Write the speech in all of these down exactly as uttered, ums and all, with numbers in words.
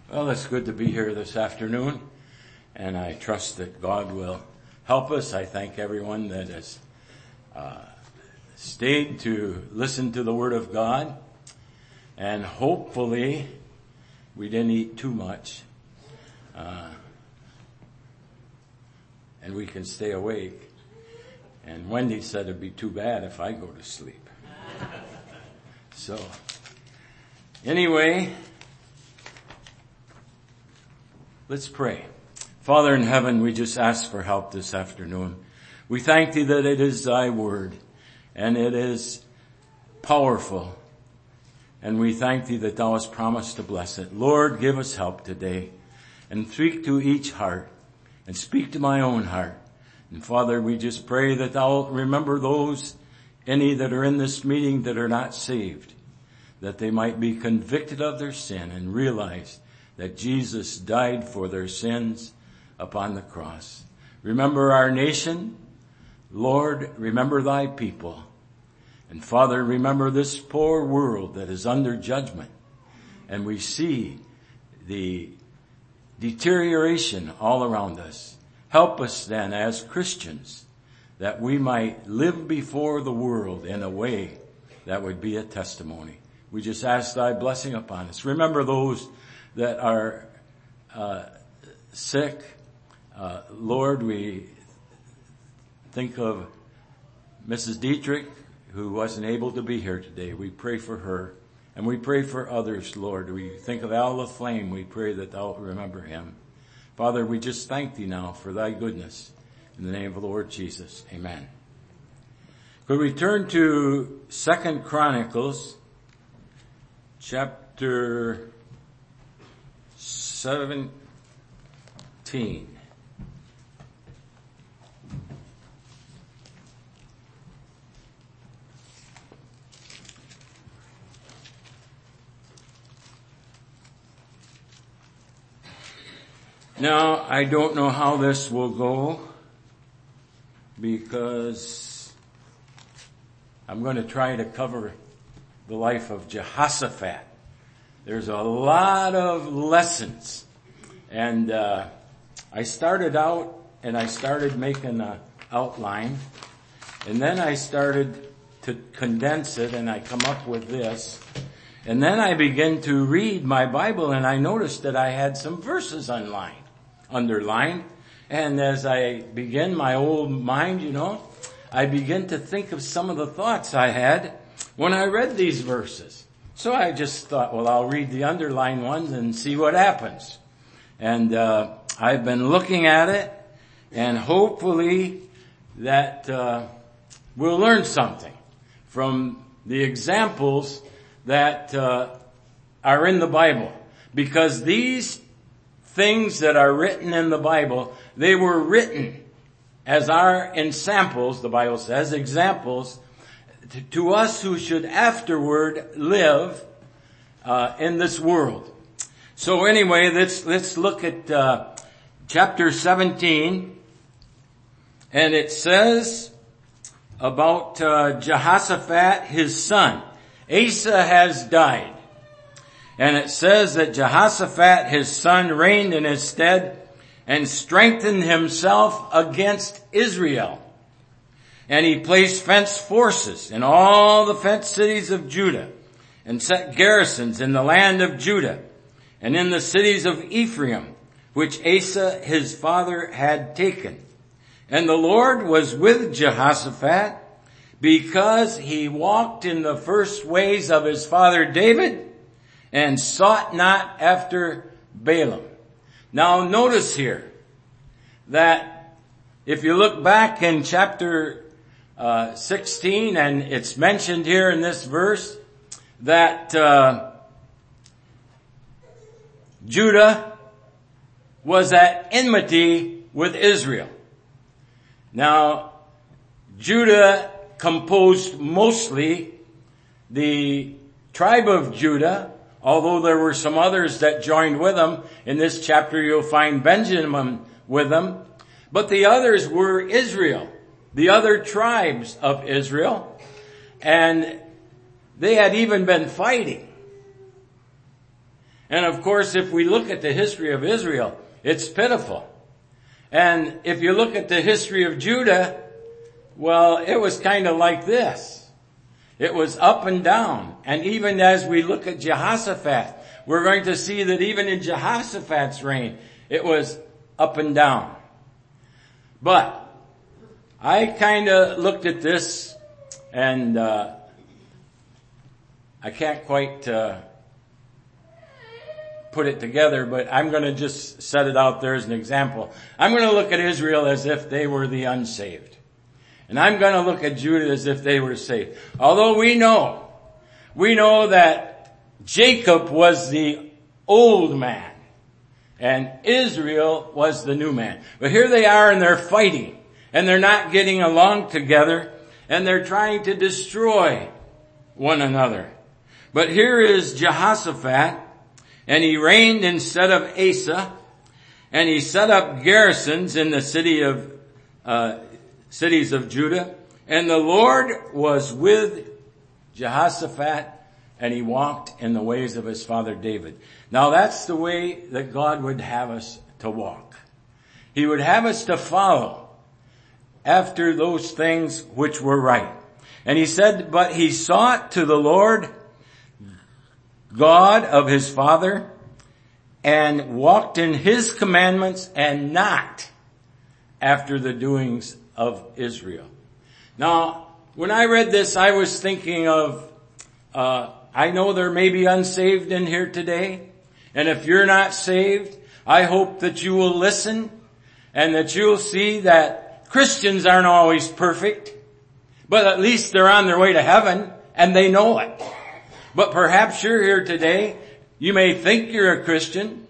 Well, it's good to be here this afternoon, and I trust that God will help us. I thank everyone that has uh, stayed to listen to the Word of God, and hopefully we didn't eat too much, uh, and we can stay awake. And Wendy said it'd be too bad if I go to sleep. So, anyway, let's pray. Father in heaven, we just ask for help this afternoon. We thank thee that it is thy word and it is powerful. And we thank thee that thou hast promised to bless it. Lord, give us help today and speak to each heart and speak to my own heart. And Father, we just pray that thou remember those, any that are in this meeting that are not saved, that they might be convicted of their sin and realize that Jesus died for their sins upon the cross. Remember our nation. Lord, remember thy people. And Father, remember this poor world that is under judgment. And we see the deterioration all around us. Help us then as Christians that we might live before the world in a way that would be a testimony. We just ask thy blessing upon us. Remember those that are uh, sick. Uh, Lord, we think of Missus Dietrich, who wasn't able to be here today. We pray for her. And we pray for others, Lord. We think of Al LaFlame. We pray that thou remember him. Father, we just thank thee now for thy goodness. In the name of the Lord Jesus, amen. Could we turn to Second Chronicles, chapter seventeen. Now, I don't know how this will go because I'm going to try to cover the life of Jehoshaphat. There's a lot of lessons. And uh I started out and I started making an outline. And then I started to condense it and I come up with this. And then I began to read my Bible and I noticed that I had some verses underlined. underlined. And as I begin my old mind, you know, I begin to think of some of the thoughts I had when I read these verses. So I just thought, well, I'll read the underlined ones and see what happens. And uh I've been looking at it, and hopefully that uh we'll learn something from the examples that uh are in the Bible. Because these things that are written in the Bible, they were written as our ensamples, the Bible says, examples, to, to us who should afterward live uh in this world. So anyway, let's let's look at uh chapter seventeen, and it says about uh Jehoshaphat, his son. Asa has died. And it says that Jehoshaphat, his son, reigned in his stead and strengthened himself against Israel. And he placed fenced forces in all the fenced cities of Judah and set garrisons in the land of Judah and in the cities of Ephraim, which Asa his father had taken. And the Lord was with Jehoshaphat because he walked in the first ways of his father David and sought not after Balaam. Now notice here that if you look back in chapter uh, sixteen, and it's mentioned here in this verse, that uh, Judah was at enmity with Israel. Now, Judah composed mostly the tribe of Judah, although there were some others that joined with them. In this chapter you'll find Benjamin with them. But the others were Israel, the other tribes of Israel. And they had even been fighting. And of course, if we look at the history of Israel, it's pitiful. And if you look at the history of Judah, well, it was kind of like this. It was up and down. And even as we look at Jehoshaphat, we're going to see that even in Jehoshaphat's reign, it was up and down. But I kind of looked at this, and uh, I can't quite uh, put it together, but I'm going to just set it out there as an example. I'm going to look at Israel as if they were the unsaved. And I'm going to look at Judah as if they were saved. Although we know, we know that Jacob was the old man and Israel was the new man. But here they are and they're fighting and they're not getting along together and they're trying to destroy one another. But here is Jehoshaphat, and he reigned instead of Asa, and he set up garrisons in the city of uh cities of Judah, and the Lord was with Jehoshaphat, and he walked in the ways of his father David. Now that's the way that God would have us to walk. He would have us to follow after those things which were right. And he said, but he sought to the Lord God of his father, and walked in his commandments, and not after the doings of Israel. Now, when I read this, I was thinking of, uh, I know there may be unsaved in here today. And if you're not saved, I hope that you will listen and that you'll see that Christians aren't always perfect, but at least they're on their way to heaven and they know it. But perhaps you're here today, you may think you're a Christian,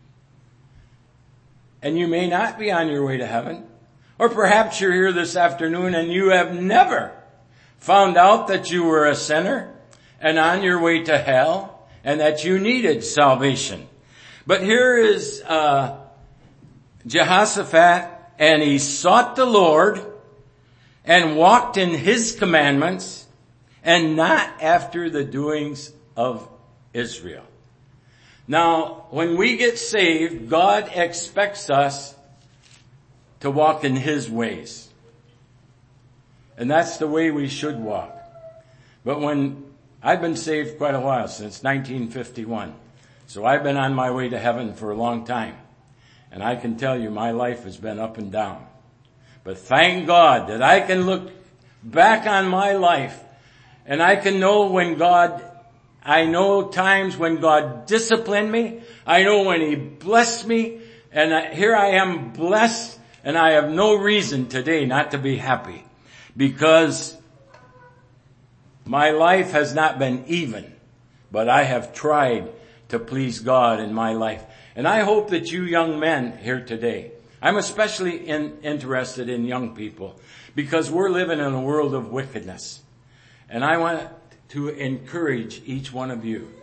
and you may not be on your way to heaven. Or perhaps you're here this afternoon and you have never found out that you were a sinner and on your way to hell and that you needed salvation. But here is uh Jehoshaphat, and he sought the Lord and walked in his commandments and not after the doings of Israel. Now, when we get saved, God expects us to walk in his ways. And that's the way we should walk. But when I've been saved quite a while, since nineteen fifty-one. So I've been on my way to heaven for a long time. And I can tell you my life has been up and down. But thank God that I can look back on my life and I can know when God, I know times when God disciplined me. I know when he blessed me. And I, here I am blessed. And I have no reason today not to be happy, because my life has not been even, but I have tried to please God in my life. And I hope that you young men here today, I'm especially in, interested in young people, because we're living in a world of wickedness. And I want to encourage each one of you.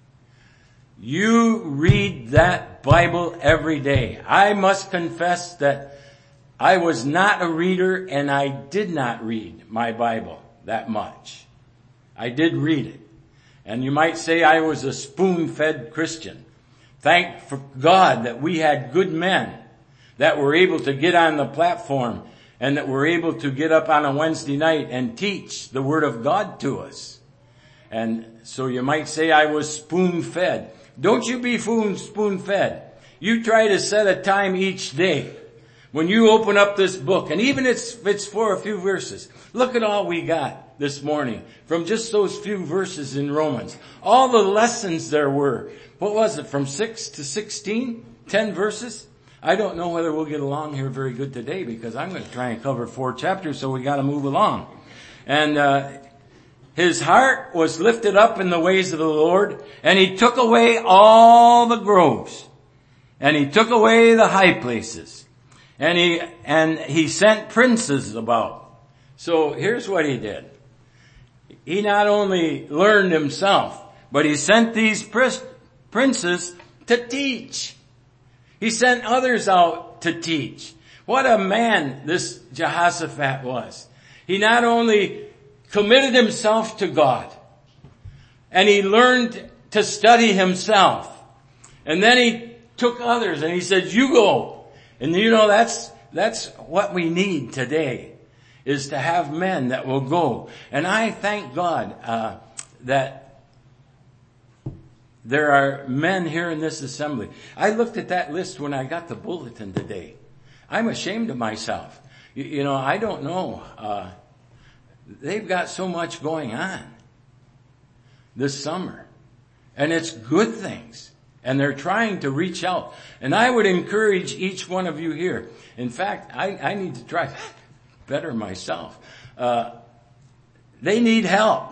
You read that Bible every day. I must confess that I was not a reader, and I did not read my Bible that much. I did read it. And you might say I was a spoon-fed Christian. Thank for God that we had good men that were able to get on the platform and that were able to get up on a Wednesday night and teach the Word of God to us. And so you might say I was spoon-fed. Don't you be spoon-fed. You try to set a time each day when you open up this book, and even if it's for a few verses. Look at all we got this morning from just those few verses in Romans. All the lessons there were. What was it, from six to sixteen? Ten verses? I don't know whether we'll get along here very good today, because I'm going to try and cover four chapters, so we got to move along. And uh his heart was lifted up in the ways of the Lord, and he took away all the groves, and he took away the high places, and he and he sent princes about. So here's what he did. He not only learned himself, but he sent these princes to teach. He sent others out to teach. What a man this Jehoshaphat was. He not only committed himself to God, and he learned to study himself, And then he took others and he said, you go. And you know, that's, that's what we need today, is to have men that will go. And I thank God, uh, that there are men here in this assembly. I looked at that list when I got the bulletin today. I'm ashamed of myself. You, you know, I don't know, uh, they've got so much going on this summer. And it's good things. And they're trying to reach out. And I would encourage each one of you here. In fact, I, I need to try better myself. Uh, they need help.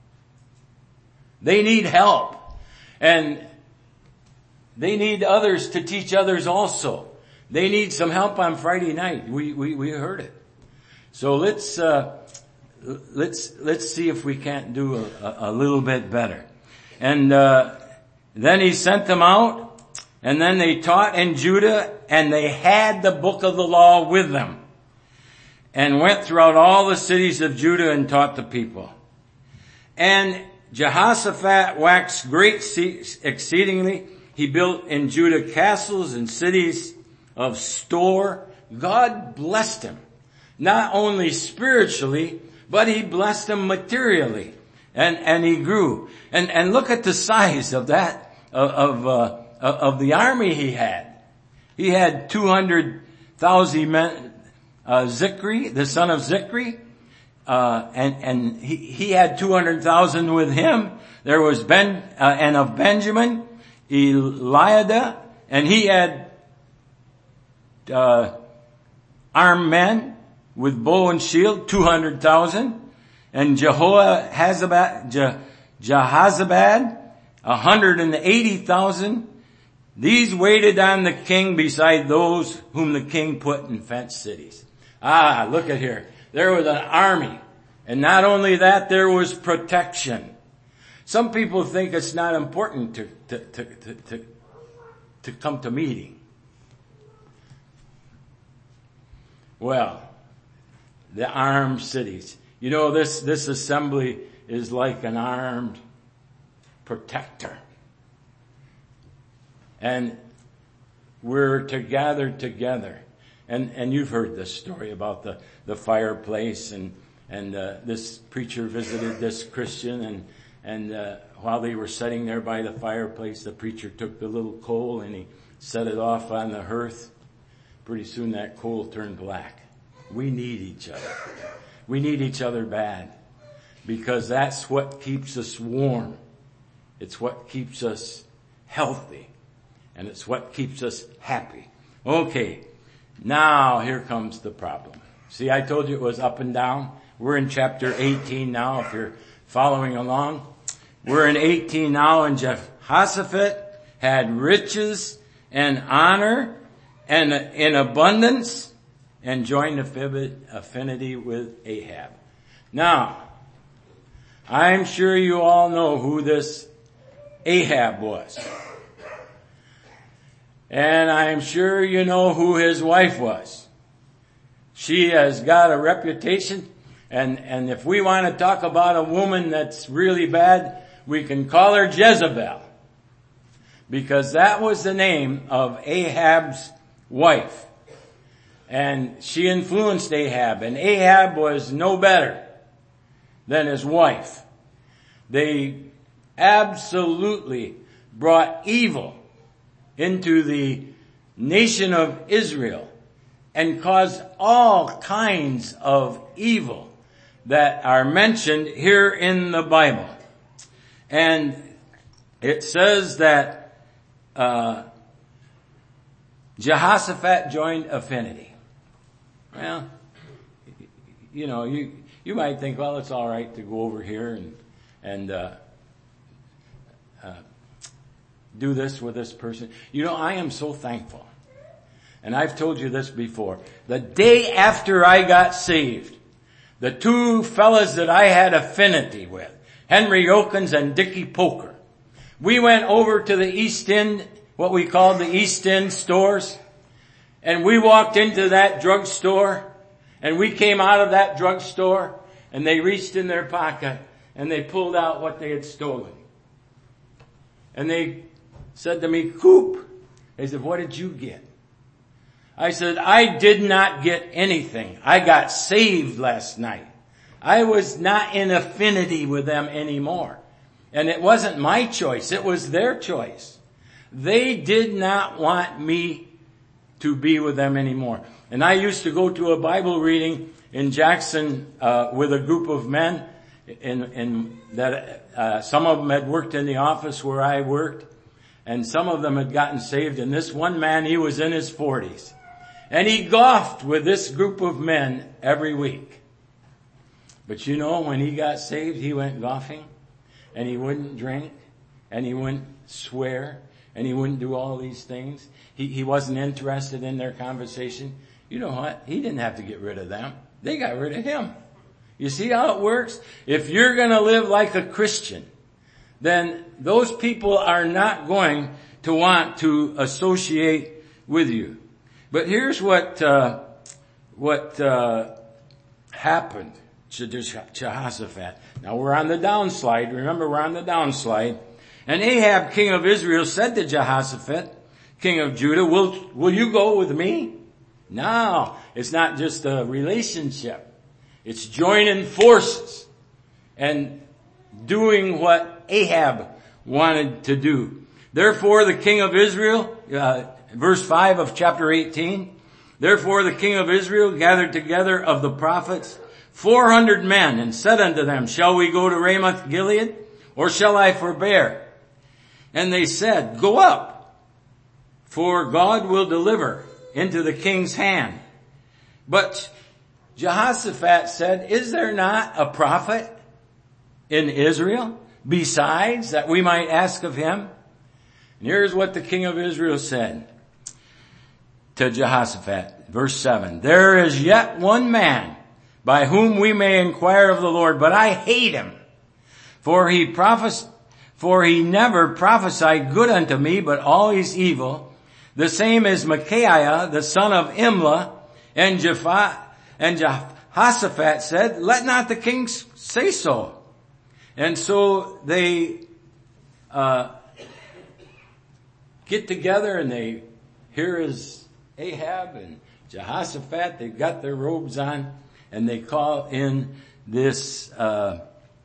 They need help. And they need others to teach others also. They need some help on Friday night. We, we, we heard it. So let's, uh, let's, let's see if we can't do a, a little bit better. And, uh, then he sent them out, and then they taught in Judah, and they had the book of the law with them, and went throughout all the cities of Judah and taught the people. And Jehoshaphat waxed great exceedingly. He built in Judah castles and cities of store. God blessed him, not only spiritually, but he blessed him materially. And, and he grew. And, and look at the size of that, of, of, uh, of the army he had. He had two hundred thousand men, uh, Zikri, the son of Zikri, uh, and, and he, he had two hundred thousand with him. There was Ben, uh, and of Benjamin, Eliada, and he had, uh, armed men with bow and shield, two hundred thousand. And Jehoazabad, Je, Jehozabad, one hundred eighty thousand. These waited on the king beside those whom the king put in fenced cities. Ah, look at here. There was an army. And not only that, there was protection. Some people think it's not important to, to, to, to, to, to come to meeting. Well, the armed cities. You know, this, this assembly is like an armed protector. And we're to gather together. And, and you've heard this story about the, the fireplace, and, and, uh, this preacher visited this Christian, and, and, uh, while they were sitting there by the fireplace, the preacher took the little coal and he set it off on the hearth. Pretty soon that coal turned black. We need each other. We need each other bad, because that's what keeps us warm. It's what keeps us healthy, and it's what keeps us happy. Okay, now here comes the problem. See, I told you it was up and down. We're in chapter eighteen now, if you're following along. We're in eighteen now, and Jehoshaphat had riches and honor and in abundance, and joined affinity with Ahab. Now, I'm sure you all know who this Ahab was. And I'm sure you know who his wife was. She has got a reputation, and, and if we want to talk about a woman that's really bad, we can call her Jezebel. Because that was the name of Ahab's wife. And she influenced Ahab, and Ahab was no better than his wife. They absolutely brought evil into the nation of Israel and caused all kinds of evil that are mentioned here in the Bible. And it says that uh Jehoshaphat joined affinity. Well, you know, you you might think, well, it's all right to go over here and and uh, uh, do this with this person. You know, I am so thankful, and I've told you this before. The day after I got saved, the two fellas that I had affinity with, Henry Yokins and Dickie Poker, we went over to the East End, what we called the East End stores. And we walked into that drugstore, and we came out of that drugstore, and they reached in their pocket, and they pulled out what they had stolen. And they said to me, Coop, he said, what did you get? I said, I did not get anything. I got saved last night. I was not in affinity with them anymore. And it wasn't my choice. It was their choice. They did not want me to be with them anymore. And I used to go to a Bible reading in Jackson uh, with a group of men in, in that uh, some of them had worked in the office where I worked, and some of them had gotten saved. And this one man, he was in his forties. And he golfed with this group of men every week. But you know, when he got saved, he went golfing, and he wouldn't drink, and he wouldn't swear, and he wouldn't do all these things. He, he wasn't interested in their conversation. You know what? He didn't have to get rid of them. They got rid of him. You see how it works? If you're going to live like a Christian, then those people are not going to want to associate with you. But here's what uh, what uh, happened to Jehoshaphat. Now we're on the downslide. Remember, we're on the downslide. And Ahab, king of Israel, said to Jehoshaphat, king of Judah, will, will you go with me? No, it's not just a relationship. It's joining forces and doing what Ahab wanted to do. Therefore, the king of Israel, uh, verse five of chapter eighteen, therefore the king of Israel gathered together of the prophets four hundred men and said unto them, shall we go to Ramoth Gilead, or shall I forbear? And they said, go up, for God will deliver into the king's hand. But Jehoshaphat said, is there not a prophet in Israel besides that we might ask of him? And here's what the king of Israel said to Jehoshaphat, verse seven, there is yet one man by whom we may inquire of the Lord, but I hate him, for he prophes- for he never prophesied good unto me, but always evil. The same is Micaiah, the son of Imlah, and Japhat, and Jehoshaphat said, let not the king say so. And so they uh get together and they, here is Ahab and Jehoshaphat, they've got their robes on, and they call in this uh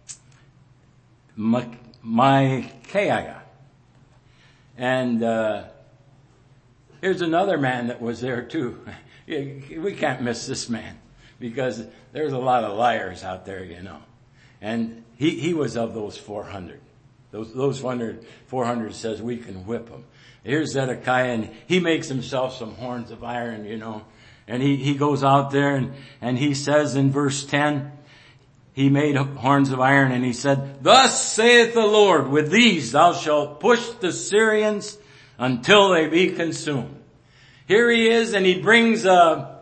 Micaiah. And uh here's another man that was there too. We can't miss this man, because there's a lot of liars out there, you know. And he, he was of those four hundred. Those, those four hundred says we can whip them. Here's Zedekiah, and he makes himself some horns of iron, you know. And he, he goes out there and, and he says in verse ten, he made horns of iron and he said, thus saith the Lord, with these thou shalt push the Syrians until they be consumed. Here he is, and he brings a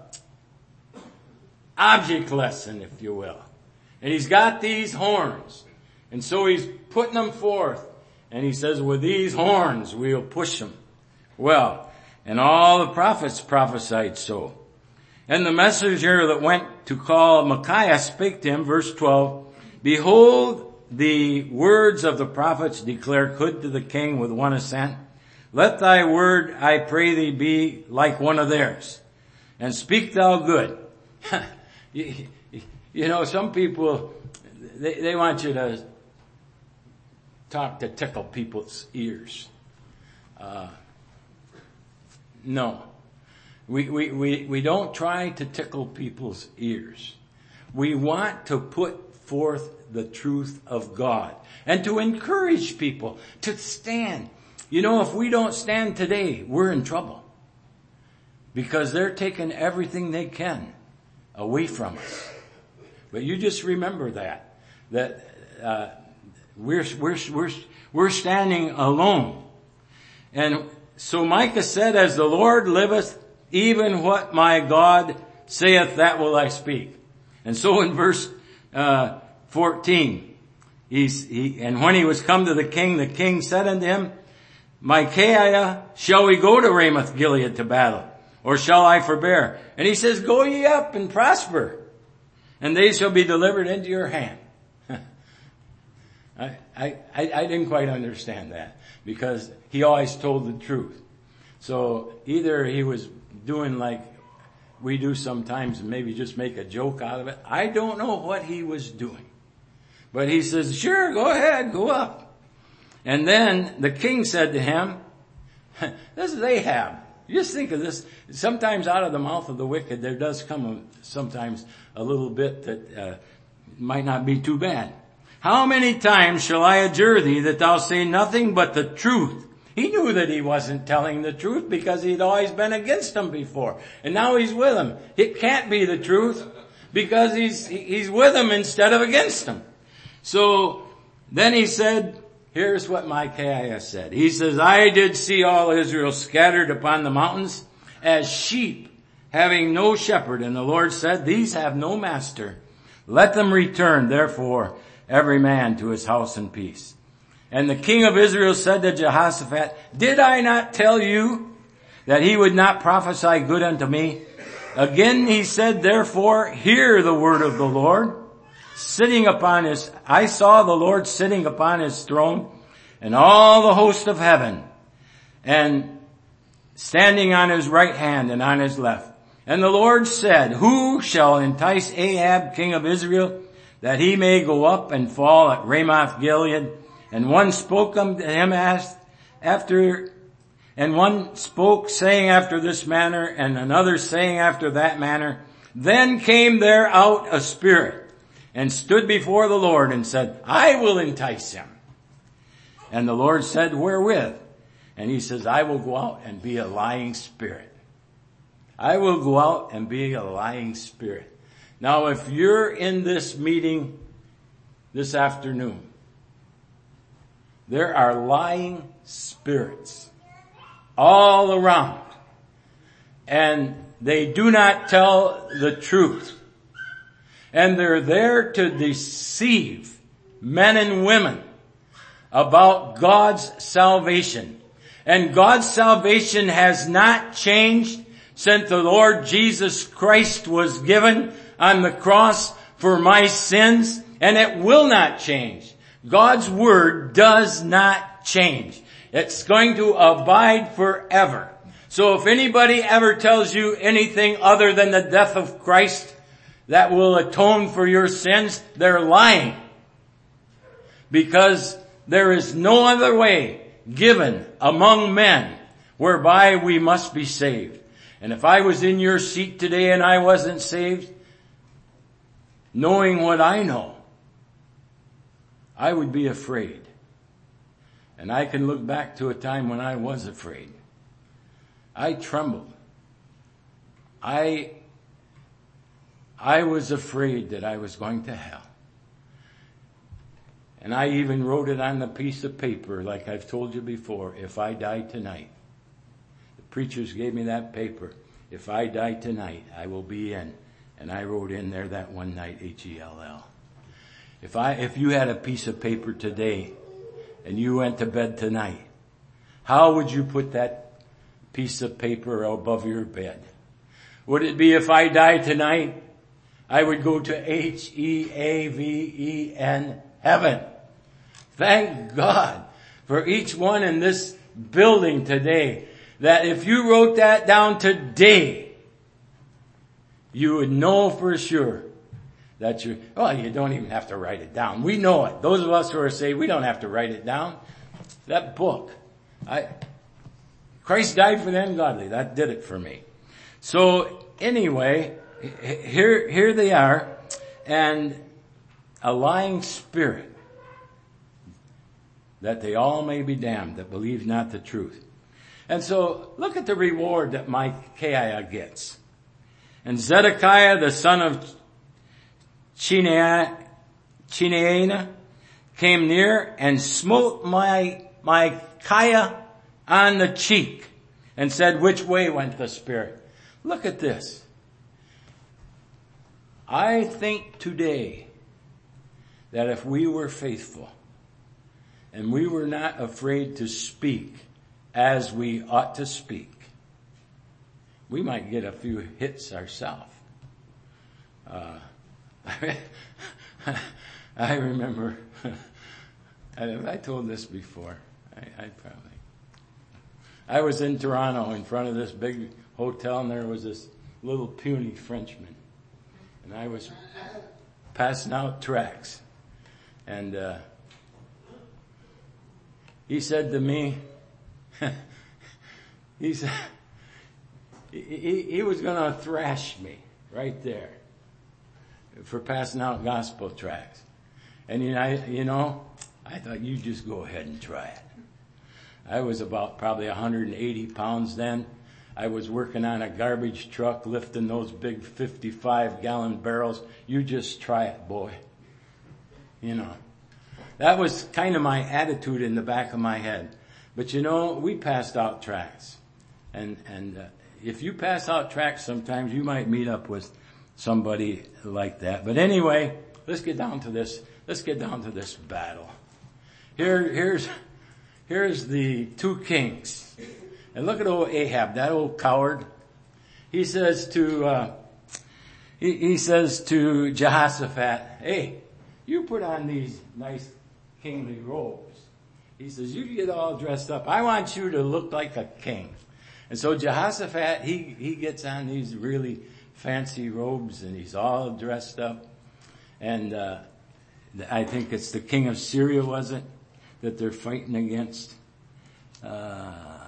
object lesson, if you will. And he's got these horns. And so he's putting them forth. And he says, with these horns we'll push them. Well, and all the prophets prophesied so. And the messenger that went to call Micaiah spake to him, verse twelve, behold, the words of the prophets declare good to the king with one assent. Let thy word, I pray thee, be like one of theirs, and speak thou good. you, you know, some people, they, they want you to talk to tickle people's ears. Uh, no. We, we, we, we don't try to tickle people's ears. We want to put forth the truth of God and to encourage people to stand. You know, if we don't stand today, we're in trouble, because they're taking everything they can away from us. But you just remember that, that, uh, we're, we're, we're, we're standing alone. And so Micah said, as the Lord liveth, even what my God saith, that will I speak. And so in verse, uh, fourteen, he's, he, and when he was come to the king, the king said unto him, Micaiah, shall we go to Ramoth Gilead to battle, or shall I forbear? And he says, go ye up and prosper, and they shall be delivered into your hand. I, I, I didn't quite understand that because he always told the truth. So either he was doing like we do sometimes and maybe just make a joke out of it. I don't know what he was doing. But he says, sure, go ahead, go up. And then the king said to him, this is Ahab. You just think of this. Sometimes out of the mouth of the wicked, there does come a, sometimes a little bit that uh, might not be too bad. How many times shall I adjure thee that thou say nothing but the truth? He knew that he wasn't telling the truth because he'd always been against him before. And now he's with him. It can't be the truth because he's, he's with him instead of against him. So then he said, here's what Micaiah said. He says, I did see all Israel scattered upon the mountains as sheep having no shepherd. And the Lord said, these have no master. Let them return, therefore, every man to his house in peace. And the king of Israel said to Jehoshaphat, did I not tell you that he would not prophesy good unto me? Again he said, therefore, hear the word of the Lord. Sitting upon his, I saw the Lord sitting upon his throne and all the host of heaven and standing on his right hand and on his left. And the Lord said, who shall entice Ahab, king of Israel, that he may go up and fall at Ramoth Gilead? And one spoke unto him after, and one spoke saying after this manner, and another saying after that manner. Then came there out a spirit and stood before the Lord and said, I will entice him. And the Lord said, wherewith? And he says, I will go out and be a lying spirit. I will go out and be a lying spirit. Now, if you're in this meeting this afternoon, there are lying spirits all around. And they do not tell the truth. And they're there to deceive men and women about God's salvation. And God's salvation has not changed since the Lord Jesus Christ was given on the cross for my sins, and it will not change. God's word does not change. It's going to abide forever. So if anybody ever tells you anything other than the death of Christ that will atone for your sins, they're lying. Because there is no other way given among men whereby we must be saved. And if I was in your seat today and I wasn't saved, knowing what I know, I would be afraid. And I can look back to a time when I was afraid. I trembled. I, I was afraid that I was going to hell. And I even wrote it on a piece of paper, like I've told you before, if I die tonight. The preachers gave me that paper. If I die tonight, I will be in. And I wrote in there that one night, H E L L. If I, if you had a piece of paper today and you went to bed tonight, how would you put that piece of paper above your bed? Would it be if I die tonight, I would go to H E A V E N, heaven. Thank God for each one in this building today, that if you wrote that down today, you would know for sure that you, well, you don't even have to write it down. We know it. Those of us who are saved, we don't have to write it down. That book, I, Christ died for the ungodly. That did it for me. So anyway, here, here they are, and a lying spirit, that they all may be damned that believe not the truth. And so look at the reward that Micaiah gets. And Zedekiah, the son of Chenaanah, came near and smote my Micaiah on the cheek and said, which way went the spirit? Look at this. I think today that if we were faithful and we were not afraid to speak as we ought to speak, we might get a few hits ourselves. Uh, I remember I, I told this before. I, I probably. I was in Toronto in front of this big hotel, and there was this little puny Frenchman, and I was passing out tracts, and uh, he said to me, he said he, he was going to thrash me right there for passing out gospel tracts, and you know, you know, I thought, you just go ahead and try it. I was about probably one hundred eighty pounds then. I was working on a garbage truck lifting those big fifty-five gallon barrels. You just try it, boy. You know, that was kind of my attitude in the back of my head. But you know, we passed out tracts. And, and uh, if you pass out tracts sometimes, you might meet up with somebody like that. But anyway, let's get down to this. Let's get down to this battle. Here, here's, here's the two kings. And look at old Ahab, that old coward. He says to, uh, he, he says to Jehoshaphat, hey, you put on these nice kingly robes. He says, you get all dressed up. I want you to look like a king. And so Jehoshaphat, he, he gets on these really fancy robes and he's all dressed up. And, uh, I think it's the king of Syria, was it, that they're fighting against? Uh,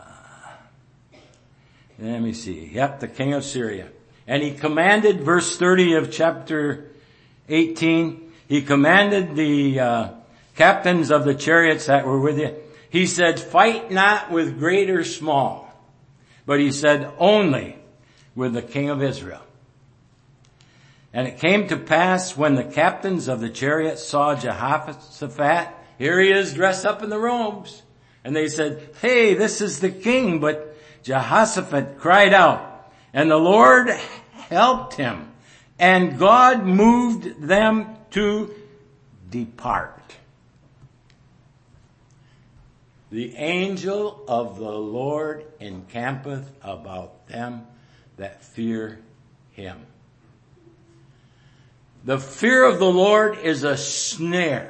let me see. Yep, the king of Syria. And he commanded, verse thirty of chapter eighteen, he commanded the uh, captains of the chariots that were with you. He said, fight not with great or small, but he said only with the king of Israel. And it came to pass when the captains of the chariots saw Jehoshaphat, here he is dressed up in the robes. And they said, hey, this is the king. But Jehoshaphat cried out, and the Lord helped him. And God moved them to depart. The angel of the Lord encampeth about them that fear him. The fear of the Lord is a snare.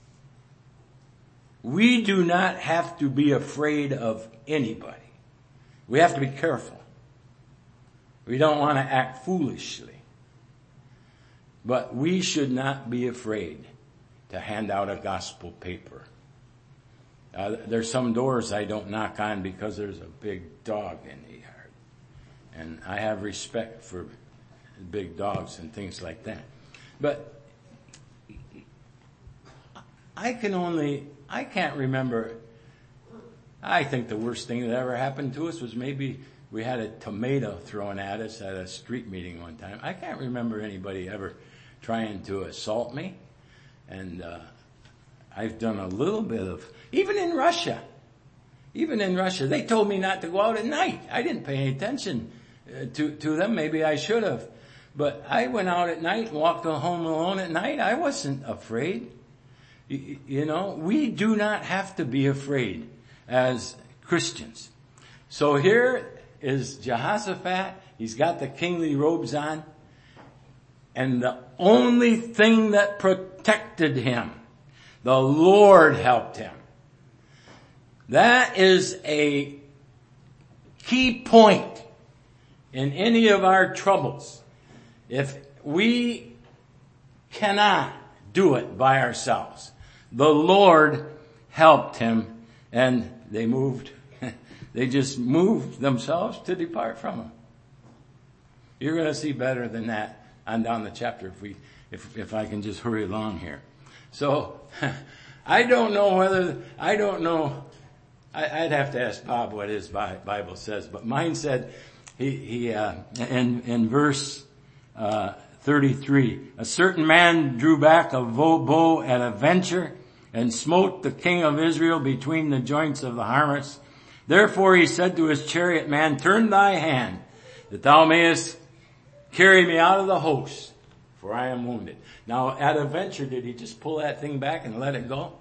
We do not have to be afraid of anybody. We have to be careful. We don't want to act foolishly. But we should not be afraid to hand out a gospel paper. Uh, there's some doors I don't knock on because there's a big dog in the yard. And I have respect for big dogs and things like that. But I can only, I can't remember, I think the worst thing that ever happened to us was maybe we had a tomato thrown at us at a street meeting one time. I can't remember anybody ever trying to assault me. And uh, I've done a little bit of, even in Russia, even in Russia, they told me not to go out at night. I didn't pay any attention uh, to, to them. Maybe I should have. But I went out at night and walked home alone at night. I wasn't afraid. You, you know, we do not have to be afraid as Christians. So here is Jehoshaphat. He's got the kingly robes on. And the only thing that protected him, the Lord helped him. That is a key point in any of our troubles. If we cannot do it by ourselves, the Lord helped him, and they moved, they just moved themselves to depart from him. You're going to see better than that on down the chapter if we, if, if I can just hurry along here. So, I don't know whether, I don't know, I, I'd have to ask Bob what his Bible says, but mine said, he, he, uh, in, in verse, Uh, thirty-three, a certain man drew back a bow at a venture and smote the king of Israel between the joints of the harness. Therefore he said to his chariot man, turn thy hand that thou mayest carry me out of the host, for I am wounded. Now at a venture, did he just pull that thing back and let it go?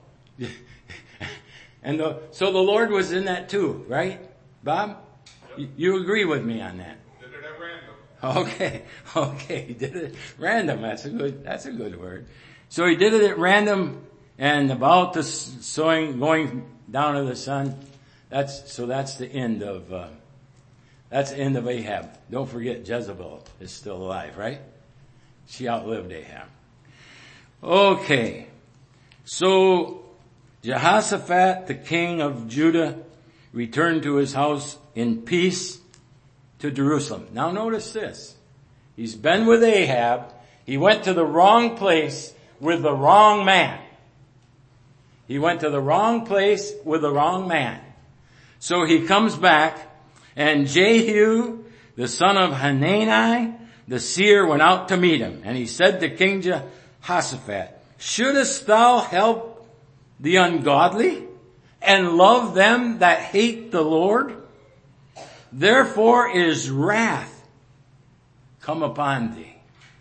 And the, so the Lord was in that too, right? Bob? You, you agree with me on that? Okay, okay, he did it random. That's a good, that's a good word. So he did it at random, and about the sowing, going down of the sun. That's, so that's the end of, uh, that's the end of Ahab. Don't forget Jezebel is still alive, right? She outlived Ahab. Okay. So Jehoshaphat, the king of Judah, returned to his house in peace to Jerusalem. Now notice this. He's been with Ahab. He went to the wrong place with the wrong man. He went to the wrong place with the wrong man. So he comes back, and Jehu, the son of Hanani, the seer, went out to meet him. And he said to King Jehoshaphat, shouldest thou help the ungodly and love them that hate the Lord? Therefore is wrath come upon thee.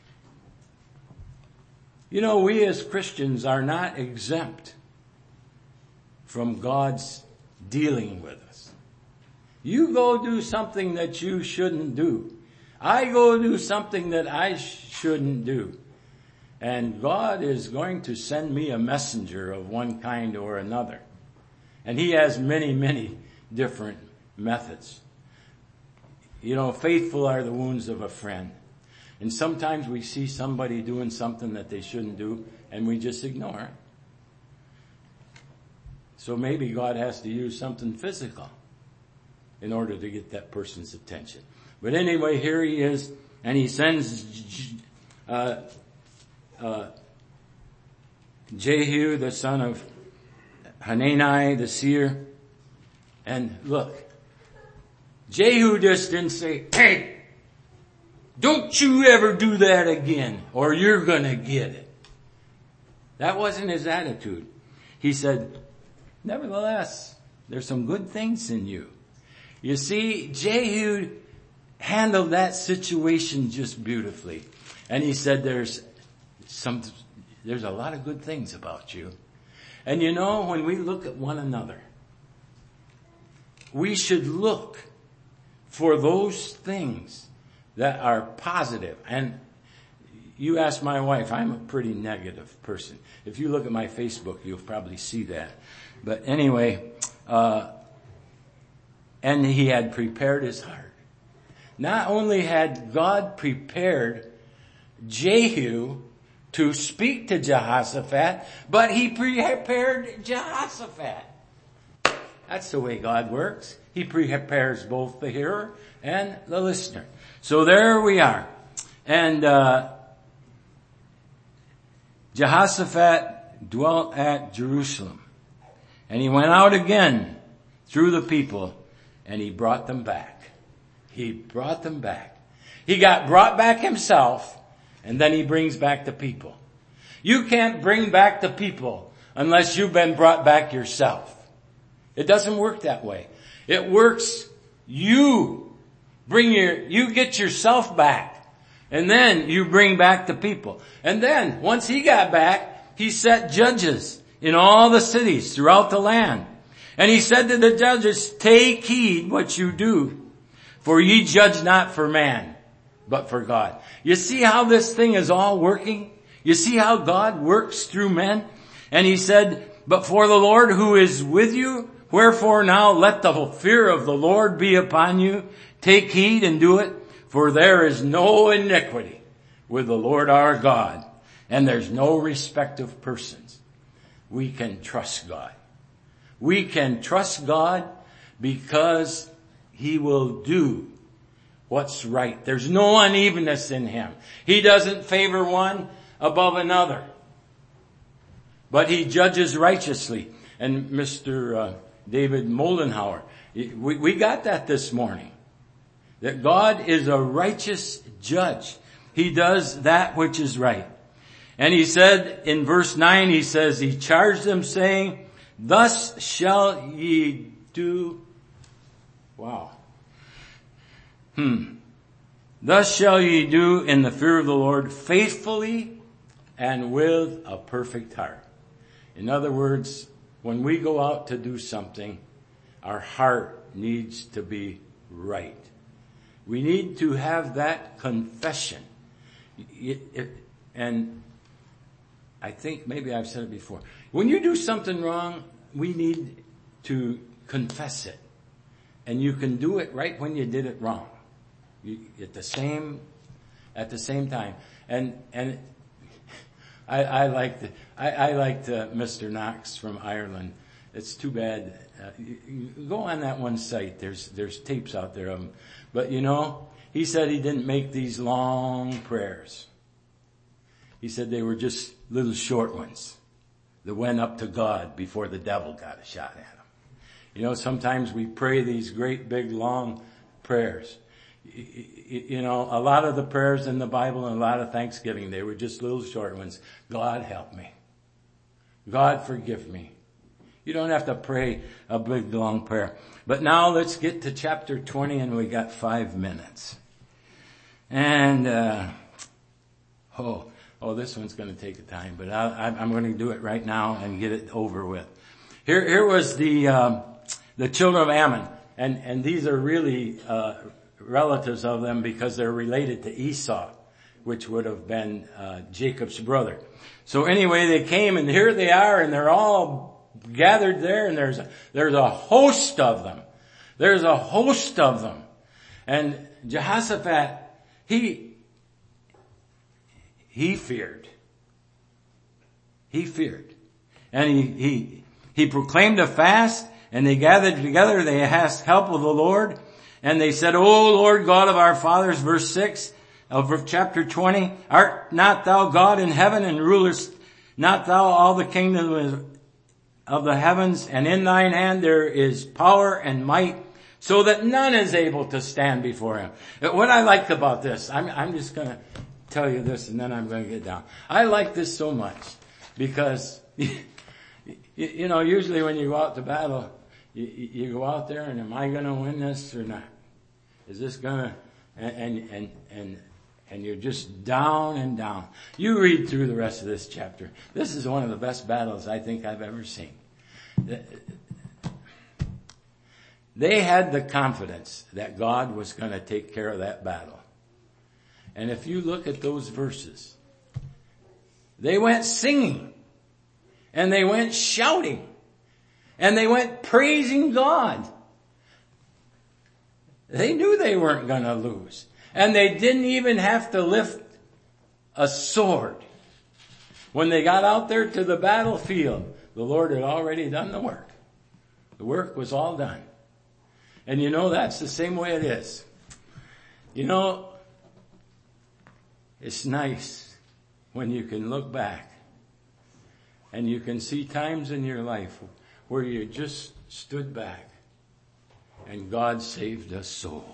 You know, we as Christians are not exempt from God's dealing with us. You go do something that you shouldn't do. I go do something that I shouldn't do. And God is going to send me a messenger of one kind or another. And He has many, many different methods. You know, faithful are the wounds of a friend. And sometimes we see somebody doing something that they shouldn't do, and we just ignore it. So maybe God has to use something physical in order to get that person's attention. But anyway, here he is, and he sends uh, uh, Jehu, the son of Hanani, the seer. And look, Jehu just didn't say, hey, don't you ever do that again, or you're going to get it. That wasn't his attitude. He said, nevertheless, there's some good things in you. You see, Jehu handled that situation just beautifully. And he said, there's some, there's a lot of good things about you. And you know, when we look at one another, we should look for those things that are positive. And you ask my wife, I'm a pretty negative person. If you look at my Facebook, you'll probably see that. But anyway, uh, and he had prepared his heart. Not only had God prepared Jehu to speak to Jehoshaphat, but he prepared Jehoshaphat. That's the way God works. He prepares both the hearer and the listener. So there we are. And uh Jehoshaphat dwelt at Jerusalem. And he went out again through the people, and he brought them back. He brought them back. He got brought back himself, and then he brings back the people. You can't bring back the people unless you've been brought back yourself. It doesn't work that way. It works, you bring your, you get yourself back, and then you bring back the people. And then, once he got back, he set judges in all the cities throughout the land. And he said to the judges, take heed what you do, for ye judge not for man, but for God. You see how this thing is all working? You see how God works through men? And he said, but for the Lord who is with you, wherefore now let the fear of the Lord be upon you. Take heed and do it, for there is no iniquity with the Lord our God, and there's no respect of persons. We can trust God. We can trust God because He will do what's right. There's no unevenness in Him. He doesn't favor one above another, but He judges righteously. And Mister Uh, David Moldenhauer, we, we got that this morning. That God is a righteous judge. He does that which is right. And he said in verse nine, he says, he charged them saying, thus shall ye do. Wow. Hmm. Thus shall ye do in the fear of the Lord faithfully and with a perfect heart. In other words, when we go out to do something, our heart needs to be right. We need to have that confession. It, it, and I think maybe I've said it before. When you do something wrong, we need to confess it. And you can do it right when you did it wrong. You, at the same, at the same time. And, and I, I liked, I, I liked uh, Mister Knox from Ireland. It's too bad. Uh, you, you go on that one site. There's, there's tapes out there of him. But you know, he said he didn't make these long prayers. He said they were just little short ones that went up to God before the devil got a shot at him. You know, sometimes we pray these great big long prayers. You know, a lot of the prayers in the Bible and a lot of Thanksgiving, they were just little short ones. God help me. God forgive me. You don't have to pray a big long prayer. But now let's get to chapter twenty, and we got five minutes. And, uh, oh, oh, this one's going to take a time, but I, I'm going to do it right now and get it over with. Here, here was the, um, the children of Ammon, and, and these are really, uh, relatives of them because they're related to Esau, which would have been, uh, Jacob's brother. So anyway, they came, and here they are, and they're all gathered there, and there's a, there's a host of them. There's a host of them. And Jehoshaphat, he, he feared. He feared. And he, he, he proclaimed a fast, and they gathered together, they asked help of the Lord, and they said, O Lord God of our fathers, verse six of chapter twenty, art not thou God in heaven, and rulest not thou all the kingdom of the heavens, and in thine hand there is power and might, so that none is able to stand before him. What I like about this, I'm, I'm just going to tell you this, and then I'm going to get down. I like this so much because, you, you know, usually when you go out to battle, you, you go out there and am I going to win this or not? Is this going to, and, and, and, and you're just down and down. You read through the rest of this chapter. This is one of the best battles I think I've ever seen. They had the confidence that God was going to take care of that battle. And if you look at those verses, they went singing, and they went shouting, and they went praising God. They knew they weren't going to lose. And they didn't even have to lift a sword. When they got out there to the battlefield, the Lord had already done the work. The work was all done. And you know, that's the same way it is. You know, it's nice when you can look back and you can see times in your life where you just stood back and God saved a soul.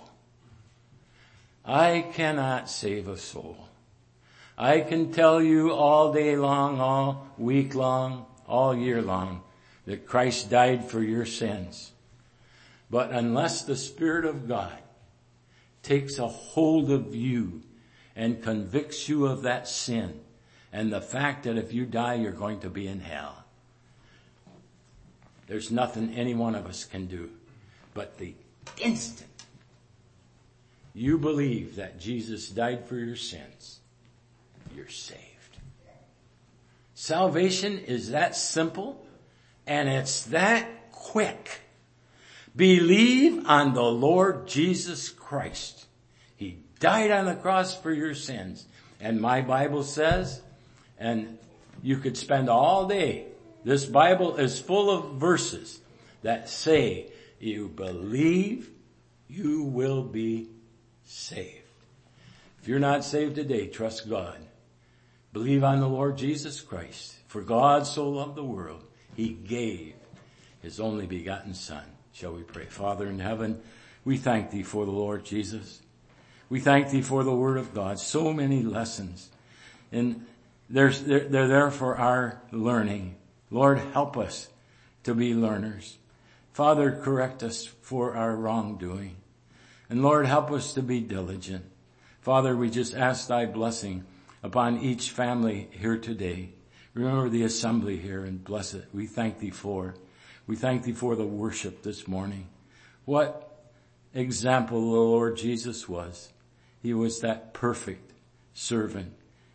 I cannot save a soul. I can tell you all day long, all week long, all year long that Christ died for your sins. But unless the Spirit of God takes a hold of you and convicts you of that sin and the fact that if you die, you're going to be in hell, there's nothing any one of us can do. But the instant you believe that Jesus died for your sins, you're saved. Salvation is that simple, and it's that quick. Believe on the Lord Jesus Christ. He died on the cross for your sins. And my Bible says, and you could spend all day, this Bible is full of verses that say, you believe, you will be saved. If you're not saved today, trust God. Believe on the Lord Jesus Christ. For God so loved the world, He gave His only begotten Son. Shall we pray? Father in heaven, we thank Thee for the Lord Jesus. We thank Thee for the Word of God. So many lessons. And they're, they're, they're there for our learning. Lord, help us to be learners. Father, correct us for our wrongdoing. And Lord, help us to be diligent. Father, we just ask Thy blessing upon each family here today. Remember the assembly here and bless it. We thank Thee for. We thank Thee for the worship this morning. What example the Lord Jesus was. He was that perfect servant.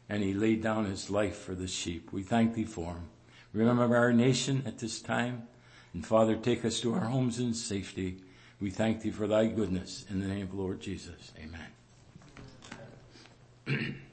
and he laid down his life for the sheep. We thank thee for him. Remember our nation at this time. And Father, take us to our homes in safety. We thank thee for thy goodness. In the name of the Lord Jesus. Amen.